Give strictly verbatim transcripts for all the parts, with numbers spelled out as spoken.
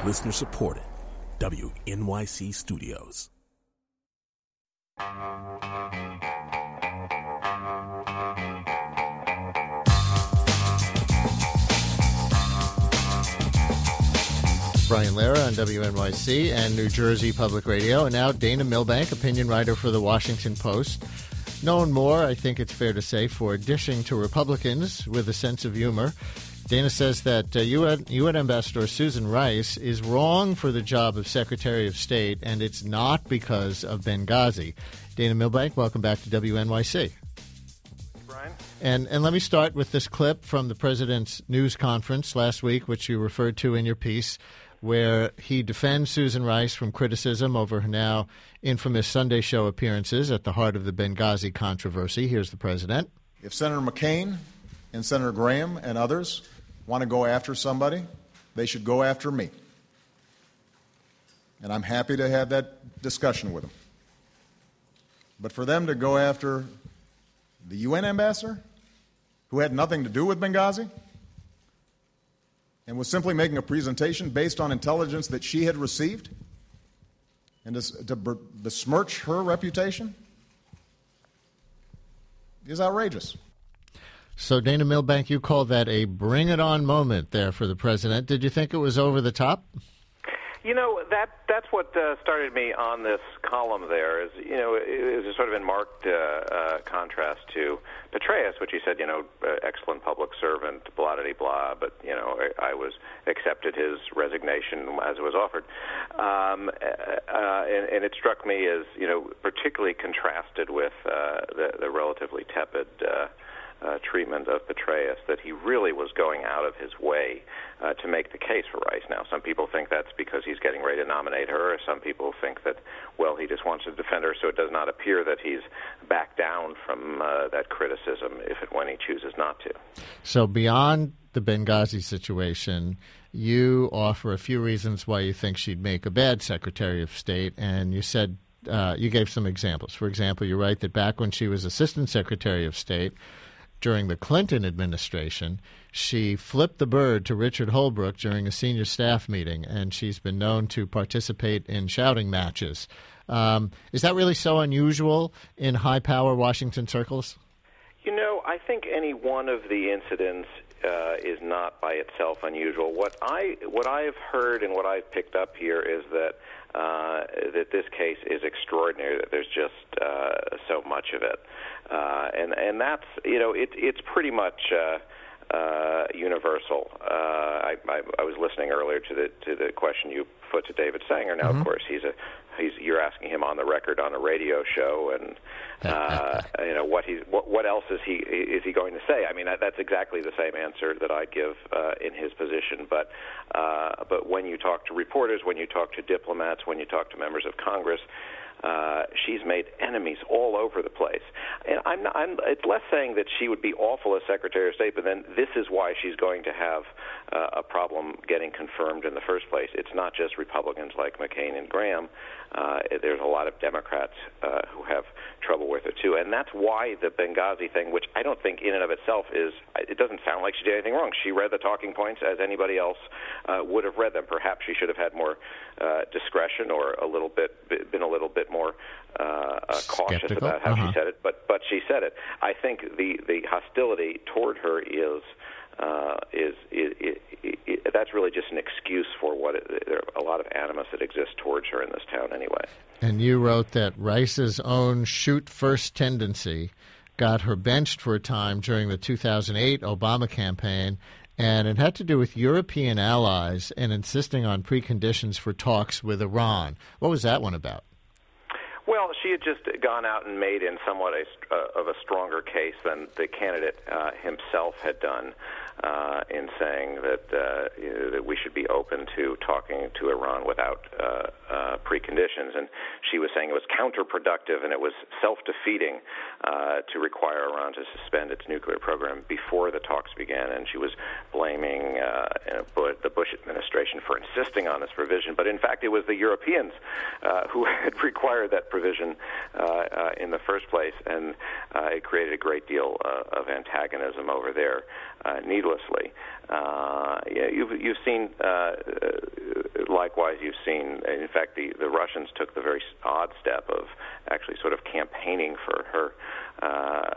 Listener supported. W N Y C Studios. Brian Lehrer on W N Y C and New Jersey Public Radio. And now Dana Milbank, opinion writer for The Washington Post. Known more, I think it's fair to say, for dishing to Republicans with a sense of humor. Dana says that uh, U N, U N Ambassador Susan Rice is wrong for the job of Secretary of State, and it's not because of Benghazi. Dana Milbank, welcome back to W N Y C. Brian. And, and let me start with this clip from the President's news conference last week, which you referred to in your piece, where he defends Susan Rice from criticism over her now infamous Sunday show appearances at the heart of the Benghazi controversy. Here's the president. If Senator McCain and Senator Graham and others want to go after somebody, they should go after me. And I'm happy to have that discussion with them. But for them to go after the U N ambassador, who had nothing to do with Benghazi, and was simply making a presentation based on intelligence that she had received, and to, to besmirch her reputation is outrageous. So, Dana Milbank, you called that a bring-it-on moment there for the president. Did you think it was over the top? You know, that that's what uh, started me on this column there is, you know, it was sort of in marked uh, uh, contrast to Petraeus, which he said, you know, uh, excellent public servant, blah-de-blah, but, you know, I, I was accepted his resignation as it was offered. Um, uh, and, and it struck me as, you know, particularly contrasted with uh, the, the relatively tepid uh Uh, treatment of Petraeus, that he really was going out of his way uh, to make the case for Rice. Now, some people think that's because he's getting ready to nominate her, or some people think that, well, he just wants to defend her, so it does not appear that he's backed down from uh, that criticism if and when he chooses not to. So beyond the Benghazi situation, you offer a few reasons why you think she'd make a bad Secretary of State, and you said uh, you gave some examples. For example, you write that back when she was Assistant Secretary of State, during the Clinton administration, she flipped the bird to Richard Holbrooke during a senior staff meeting, and she's been known to participate in shouting matches. Um, is that really so unusual in high-power Washington circles? You know, I think any one of the incidents uh, is not by itself unusual. What I what I have heard and what I've picked up here is that uh, that this case is extraordinary. That there's just uh, so much of it. Uh, and and that's, you know, it, it's pretty much uh, uh, universal. Uh, I, I, I was listening earlier to the to the question you put to David Sanger. Now, mm-hmm. of course, he's a he's you're asking him on the record on a radio show, and uh, you know what he's what, what else is he is he going to say? I mean, that, that's exactly the same answer that I'd give uh, in his position. But uh, but when you talk to reporters, when you talk to diplomats, when you talk to members of Congress, Uh, she's made enemies all over the place. And I'm, not, I'm, it's less saying that she would be awful as Secretary of State, but then this is why she's going to have uh, a problem getting confirmed in the first place. It's not just Republicans like McCain and Graham. Uh, there's a lot of Democrats uh, who have trouble with it, too. And that's why the Benghazi thing, which I don't think in and of itself is, it doesn't sound like she did anything wrong. She read the talking points as anybody else uh, would have read them. Perhaps she should have had more uh, discretion or a little bit, been a little bit more uh, uh, cautious Skeptical. about how uh-huh. she said it, but but she said it. I think the, the hostility toward her is uh, is, is, is, is that's really just an excuse for what it, there are a lot of animus that exists towards her in this town anyway. And you wrote that Rice's own shoot first tendency got her benched for a time during the two thousand eight Obama campaign, and it had to do with European allies and insisting on preconditions for talks with Iran. What was that one about? Well, she had just gone out and made in somewhat a, uh, of a stronger case than the candidate uh, himself had done uh, in saying that, uh, you know, that we should be open to talking to Iran without uh, uh, preconditions. And she was saying it was counterproductive and it was self-defeating uh, to require Iran to suspend its nuclear program before the talks began. And she was blaming uh, the Bush administration for insisting on this provision. But in fact, it was the Europeans uh, who had required that provision uh, uh, in the first place, and uh, it created a great deal uh, of antagonism over there. Uh, needless needlessly. Uh, yeah, you've you've seen uh, likewise. You've seen, in fact, the, the Russians took the very odd step of actually sort of campaigning for her, uh,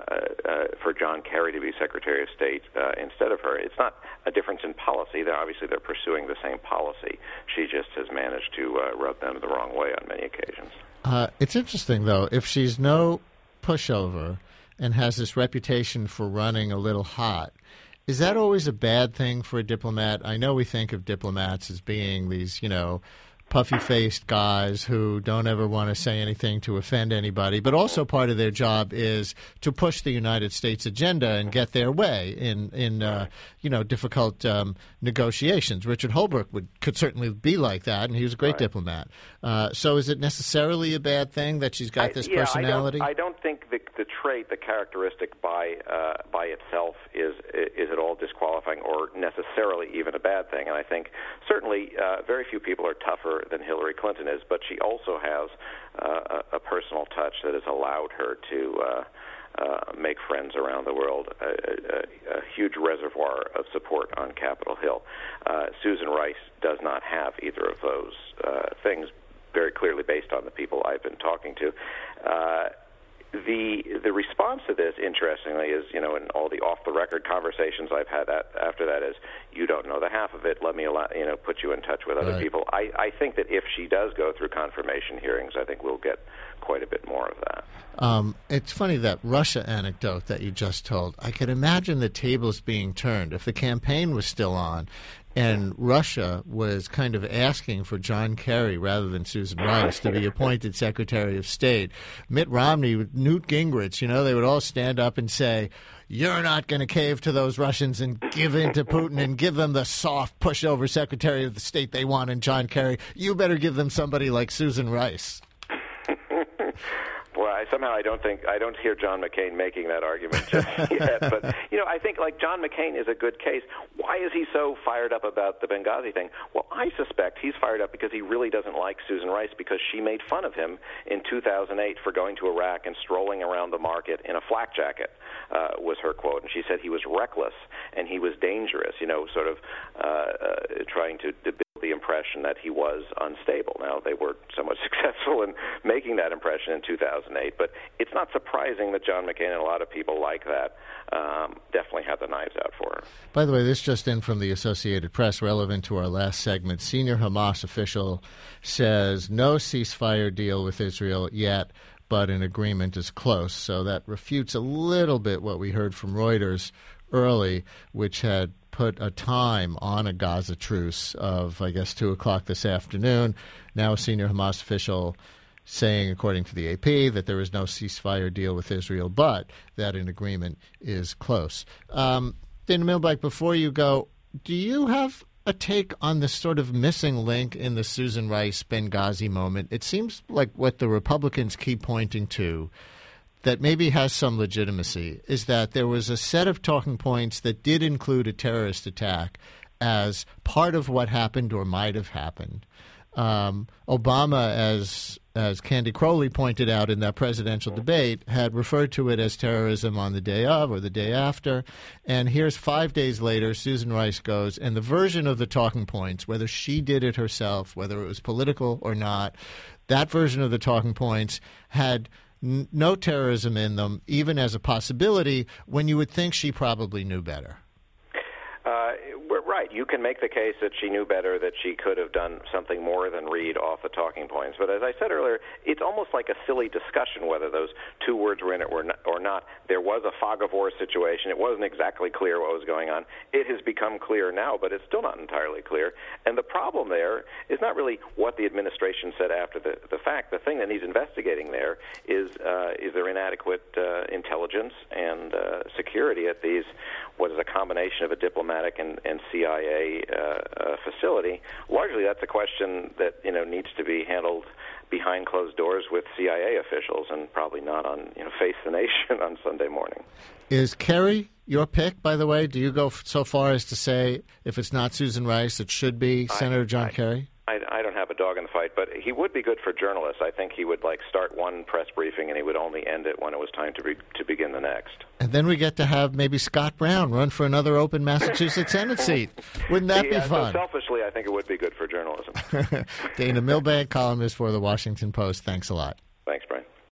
uh, for John Kerry to be Secretary of State uh, instead of her. It's not a difference in policy. They're obviously they're pursuing the same policy. She just has managed to uh, rub them the wrong way on many occasions. Uh, it's interesting, though, if she's no pushover and has this reputation for running a little hot. Is that always a bad thing for a diplomat? I know we think of diplomats as being these, you know, puffy-faced guys who don't ever want to say anything to offend anybody, but also part of their job is to push the United States agenda and get their way in, in uh, you know, difficult um, negotiations. Richard Holbrooke would, could certainly be like that, and he was a great right. diplomat. Uh, so is it necessarily a bad thing that she's got I, this yeah, personality? I don't, I don't think the, the trait, the characteristic by uh, by itself is is at all disqualifying or necessarily even a bad thing. And I think certainly uh, very few people are tougher than Hillary Clinton is, but she also has uh, a, a personal touch that has allowed her to uh, uh, make friends around the world, a, a, a huge reservoir of support on Capitol Hill. Uh, Susan Rice does not have either of those uh, things, very clearly based on the people I've been talking to. Uh, The the response to this, interestingly, is, you know, in all the off-the-record conversations I've had that, after that is, you don't know the half of it, let me, allow, you know, put you in touch with other right. people. I, I think that if she does go through confirmation hearings, I think we'll get quite a bit more of that. Um, it's funny, that Russia anecdote that you just told. I could imagine the tables being turned if the campaign was still on and Russia was kind of asking for John Kerry rather than Susan Rice to be appointed Secretary of State. Mitt Romney, Newt Gingrich, you know, they would all stand up and say, you're not going to cave to those Russians and give in to Putin and give them the soft pushover Secretary of the State they want in John Kerry. You better give them somebody like Susan Rice. Well, I, somehow I don't think I don't hear John McCain making that argument just yet. But you know, I think like John McCain is a good case. Why is he so fired up about the Benghazi thing? Well, I suspect he's fired up because he really doesn't like Susan Rice because she made fun of him in two thousand eight for going to Iraq and strolling around the market in a flak jacket. Uh, was her quote, and she said he was reckless and he was dangerous. You know, sort of uh, uh, trying to. to the impression that he was unstable. Now, they were somewhat successful in making that impression in two thousand eight, but it's not surprising that John McCain and a lot of people like that um, definitely have the knives out for her. By the way, this just in from the Associated Press, relevant to our last segment. Senior Hamas official says no ceasefire deal with Israel yet, but an agreement is close. So that refutes a little bit what we heard from Reuters early, which had put a time on a Gaza truce of, I guess, two o'clock this afternoon. Now a senior Hamas official saying, according to the A P, that there is no ceasefire deal with Israel, but that an agreement is close. Um, Dana Milbank, before you go, do you have a take on this sort of missing link in the Susan Rice Benghazi moment? It seems like what the Republicans keep pointing to that maybe has some legitimacy is that there was a set of talking points that did include a terrorist attack as part of what happened or might have happened. Um, Obama, as as Candy Crowley pointed out in that presidential debate, had referred to it as terrorism on the day of or the day after. And here's five days later, Susan Rice goes, and the version of the talking points, whether she did it herself, whether it was political or not, that version of the talking points had no terrorism in them, even as a possibility, when you would think she probably knew better. Uh, we're right. You can make the case that she knew better, that she could have done something more than read off the talking points. But as I said earlier, it's almost like a silly discussion whether those two words were in it or not. There was a fog of war situation. It wasn't exactly clear what was going on. It has become clear now, but it's still not entirely clear. And the problem there is not really what the administration said after the, the fact. The thing that needs investigating there is uh, is there inadequate uh, intelligence and uh, security at these, what is a combination of a diplomatic and, and C I A uh, uh, facility. Largely, that's a question that you know needs to be handled behind closed doors with C I A officials, and probably not on you know Face the Nation on Sunday morning. Is Kerry your pick? By the way, do you go so far as to say if it's not Susan Rice, it should be Senator John I, Kerry? I, I don't have a dog in the fight, but he would be good for journalists. I think he would like start one press briefing and he would only end it when it was time to be, to begin the next. And then we get to have maybe Scott Brown run for another open Massachusetts Senate seat. Wouldn't that yeah, be fun? So selfishly, I think it would be good for journalism. Dana Milbank, columnist for the Washington Post. Thanks a lot. Thanks, Brian.